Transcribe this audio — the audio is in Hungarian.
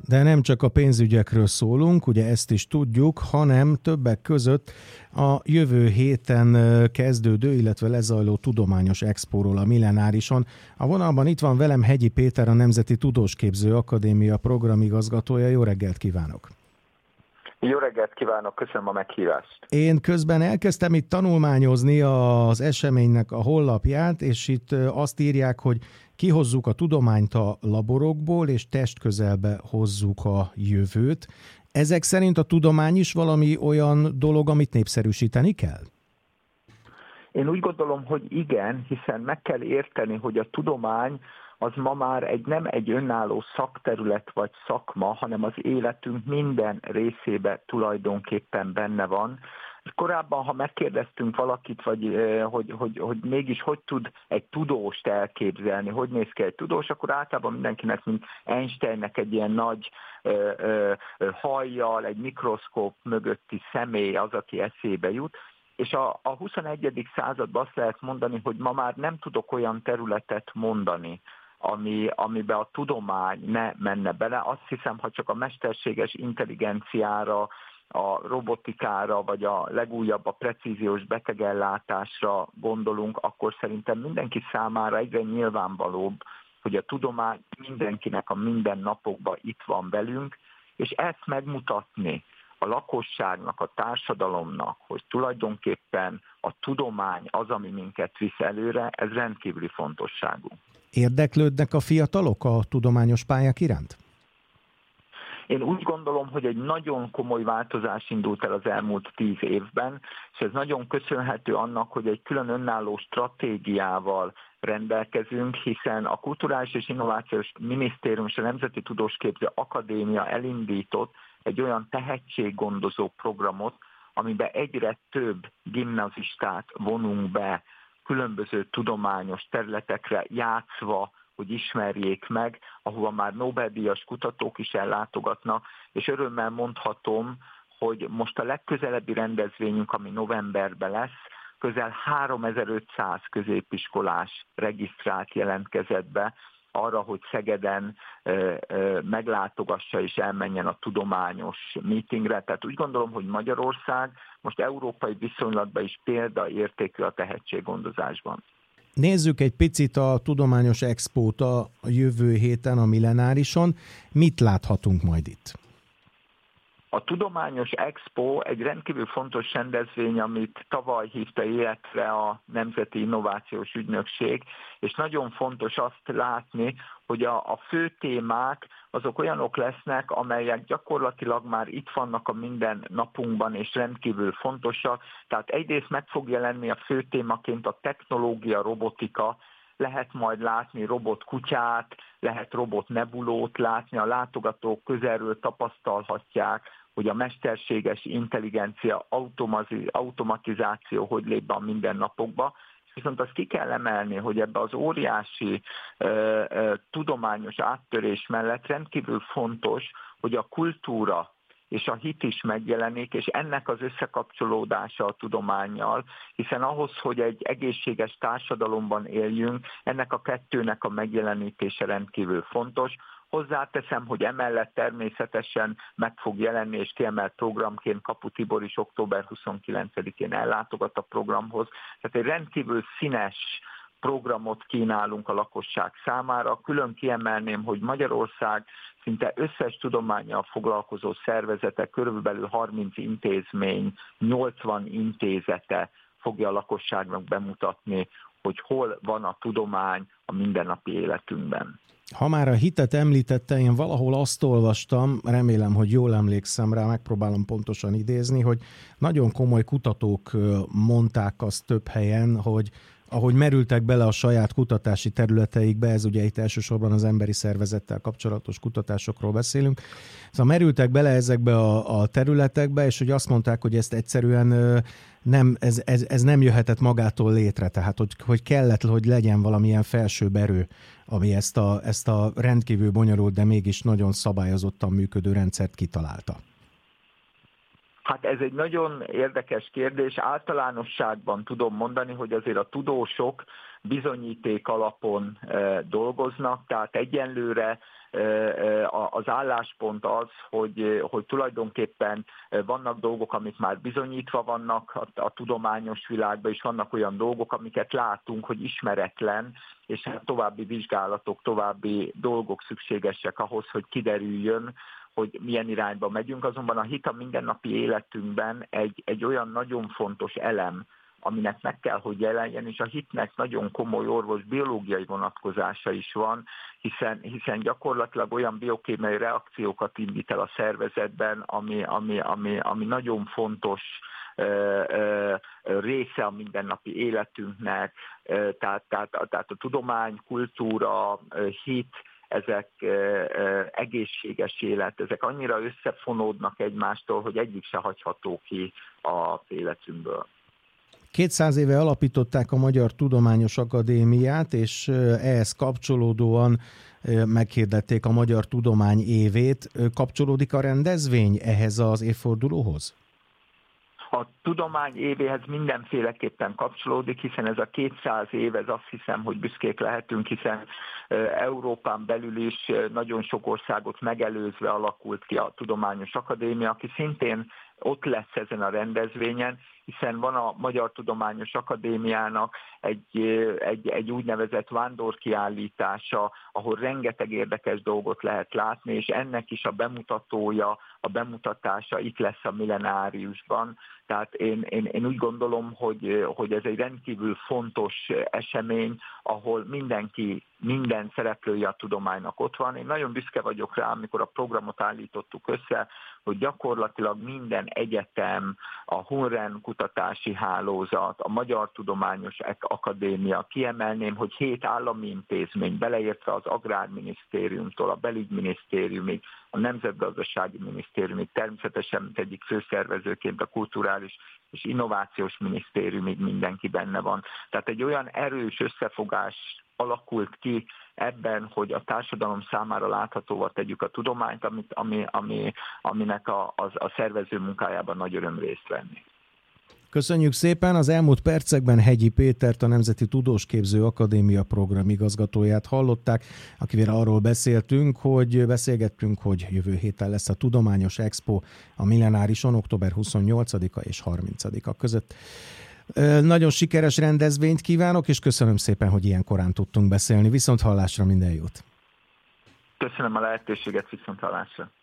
De nem csak a pénzügyekről szólunk, ugye ezt is tudjuk, hanem többek között a jövő héten kezdődő, illetve lezajló tudományos expóról a Millenárison. A vonalban itt van velem Hegyi Péter, a Nemzeti Tudósképző Akadémia programigazgatója. Jó reggelt kívánok! Jó reggelt kívánok, köszönöm a meghívást. Én közben elkezdtem itt tanulmányozni az eseménynek a honlapját, és itt azt írják, hogy kihozzuk a tudományt a laborokból, és testközelbe hozzuk a jövőt. Ezek szerint a tudomány is valami olyan dolog, amit népszerűsíteni kell? Én úgy gondolom, hogy igen, hiszen meg kell érteni, hogy a tudomány az ma már nem egy önálló szakterület vagy szakma, hanem az életünk minden részébe tulajdonképpen benne van. Korábban, ha megkérdeztünk valakit, vagy hogy mégis hogy tud egy tudóst elképzelni, hogy néz ki egy tudós, akkor általában mindenkinek, mint Einsteinnek egy ilyen nagy hajjal, egy mikroszkóp mögötti személy az, aki eszébe jut. És a 21. században azt lehet mondani, hogy ma már nem tudok olyan területet mondani, amiben a tudomány ne menne bele. Azt hiszem, ha csak a mesterséges intelligenciára, a robotikára, vagy a legújabb a precíziós betegellátásra gondolunk, akkor szerintem mindenki számára egyre nyilvánvalóbb, hogy a tudomány mindenkinek a mindennapokban itt van velünk, és ezt megmutatni a lakosságnak, a társadalomnak, hogy tulajdonképpen a tudomány az, ami minket visz előre, ez rendkívüli fontosságú. Érdeklődnek a fiatalok a tudományos pályák iránt? Én úgy gondolom, hogy egy nagyon komoly változás indult el az elmúlt 10 évben, és ez nagyon köszönhető annak, hogy egy külön önálló stratégiával rendelkezünk, hiszen a Kulturális és Innovációs Minisztérium és a Nemzeti Tudósképző Akadémia elindított egy olyan tehetséggondozó programot, amiben egyre több gimnazistát vonunk be különböző tudományos területekre játszva, hogy ismerjék meg, ahova már Nobel-díjas kutatók is ellátogatnak, és örömmel mondhatom, hogy most a legközelebbi rendezvényünk, ami novemberben lesz, közel 3500 középiskolás regisztrált jelentkezett be arra, hogy Szegeden meglátogassa és elmenjen a tudományos meetingre. Tehát úgy gondolom, hogy Magyarország most európai viszonylatban is példaértékű a tehetséggondozásban. Nézzük egy picit a Tudományos Expót a jövő héten a Millenárison. Mit láthatunk majd itt? A Tudományos Expo egy rendkívül fontos rendezvény, amit tavaly hívta életre a Nemzeti Innovációs Ügynökség, és nagyon fontos azt látni, hogy a fő témák azok olyanok lesznek, amelyek gyakorlatilag már itt vannak a minden napunkban, és rendkívül fontosak. Tehát egyrészt meg fog jelenni a fő témaként a technológia, robotika, lehet majd látni robotkutyát, lehet robotnebulót látni, a látogatók közelről tapasztalhatják, hogy a mesterséges intelligencia, automatizáció hogy lép be a mindennapokba. Viszont azt ki kell emelni, hogy ebbe az óriási tudományos áttörés mellett rendkívül fontos, hogy a kultúra és a hit is megjelenik, és ennek az összekapcsolódása a tudománnyal, hiszen ahhoz, hogy egy egészséges társadalomban éljünk, ennek a kettőnek a megjelenítése rendkívül fontos. Hozzáteszem, hogy emellett természetesen meg fog jelenni, és kiemelt programként Kapu Tibor is október 29-én ellátogat a programhoz. Tehát egy rendkívül színes programot kínálunk a lakosság számára. Külön kiemelném, hogy Magyarország szinte összes tudománnyal foglalkozó szervezete, körülbelül 30 intézmény, 80 intézete fogja a lakosságnak bemutatni, hogy hol van a tudomány a mindennapi életünkben. Ha már a hitet említette, én valahol azt olvastam, remélem, hogy jól emlékszem rá, megpróbálom pontosan idézni, hogy nagyon komoly kutatók mondták azt több helyen, hogy ahogy merültek bele a saját kutatási területeikbe, ez ugye itt elsősorban az emberi szervezettel kapcsolatos kutatásokról beszélünk, szóval merültek bele ezekbe a területekbe, és hogy azt mondták, hogy ezt egyszerűen ez nem jöhetett magától létre, tehát hogy kellett, hogy legyen valamilyen felsőbb erő, ami ezt a rendkívül bonyolult, de mégis nagyon szabályozottan működő rendszert kitalálta. Hát ez egy nagyon érdekes kérdés. Általánosságban tudom mondani, hogy azért a tudósok bizonyíték alapon dolgoznak, tehát egyenlőre az álláspont az, hogy tulajdonképpen vannak dolgok, amik már bizonyítva vannak a tudományos világban, és vannak olyan dolgok, amiket látunk, hogy ismeretlen, és hát további vizsgálatok, további dolgok szükségesek ahhoz, hogy kiderüljön, hogy milyen irányba megyünk. Azonban a hit a mindennapi életünkben egy olyan nagyon fontos elem, aminek meg kell, hogy jelenjen, és a hitnek nagyon komoly orvos-biológiai vonatkozása is van, hiszen gyakorlatilag olyan biokémiai reakciókat indít el a szervezetben, ami nagyon fontos része a mindennapi életünknek, tehát a tudomány, kultúra, hit, ezek egészséges élet, ezek annyira összefonódnak egymástól, hogy egyik se hagyható ki az életünkből. 200 éve alapították a Magyar Tudományos Akadémiát, és ehhez kapcsolódóan meghirdették a Magyar Tudomány évét. Kapcsolódik a rendezvény ehhez az évfordulóhoz? A tudomány évéhez mindenféleképpen kapcsolódik, hiszen ez a 200 év, ez azt hiszem, hogy büszkék lehetünk, hiszen Európán belül is nagyon sok országot megelőzve alakult ki a Tudományos Akadémia, aki szintén ott lesz ezen a rendezvényen, hiszen van a Magyar Tudományos Akadémiának egy úgynevezett vándorkiállítása, ahol rengeteg érdekes dolgot lehet látni, és ennek is a bemutatója, a bemutatása itt lesz a Millenáriusban. Tehát én úgy gondolom, hogy ez egy rendkívül fontos esemény, ahol minden szereplője a tudománynak ott van. Én nagyon büszke vagyok rá, amikor a programot állítottuk össze, hogy gyakorlatilag minden egyetem, a Hunren kutatási hálózat, a Magyar Tudományos Akadémia, kiemelném, hogy 7 állami intézmény, beleértve az Agrárminisztériumtól, a Belügyminisztériumig, a Nemzetgazdasági Minisztériumig, természetesen egyik főszervezőként a Kulturális és Innovációs Minisztériumig mindenki benne van. Tehát egy olyan erős összefogás alakult ki ebben, hogy a társadalom számára láthatóvá tegyük a tudományt, aminek a szervező munkájában nagy öröm részt venni. Köszönjük szépen! Az elmúlt percekben Hegyi Pétert, a Nemzeti Tudósképző Akadémia programigazgatóját hallották, akivel arról beszélgettünk, hogy jövő héten lesz a Tudományos Expo a Millenárison október 28-a és 30-a között. Nagyon sikeres rendezvényt kívánok, és köszönöm szépen, hogy ilyen korán tudtunk beszélni. Viszont hallásra, minden jót! Köszönöm a lehetőséget, viszont hallásra!